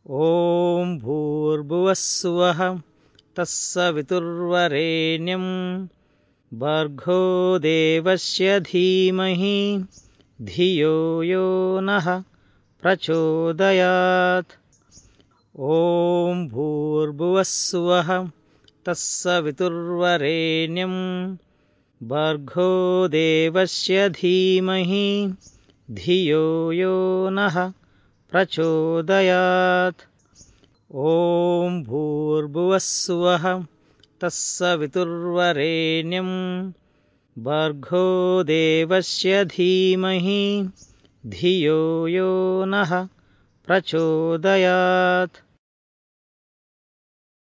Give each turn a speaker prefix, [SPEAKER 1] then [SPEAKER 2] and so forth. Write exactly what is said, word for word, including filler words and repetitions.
[SPEAKER 1] ॐ भूर्भुवस्सुवः तत्सवितुर्वरेण्यं भर्गो देवस्य धीमहि धियो यो नः प्रचोदयात्। ॐ भूर्भुवस्सुवः तत्सवितुर्वरेण्यं भर्गो देवस्य धीमहि धियो यो नः प्रचोदयात्। ॐ भूर्भुवस्सुवः तत्सवितुर्वरेण्यं भर्गो देवस्य धीमहि धियो यो नः प्रचोदयात्।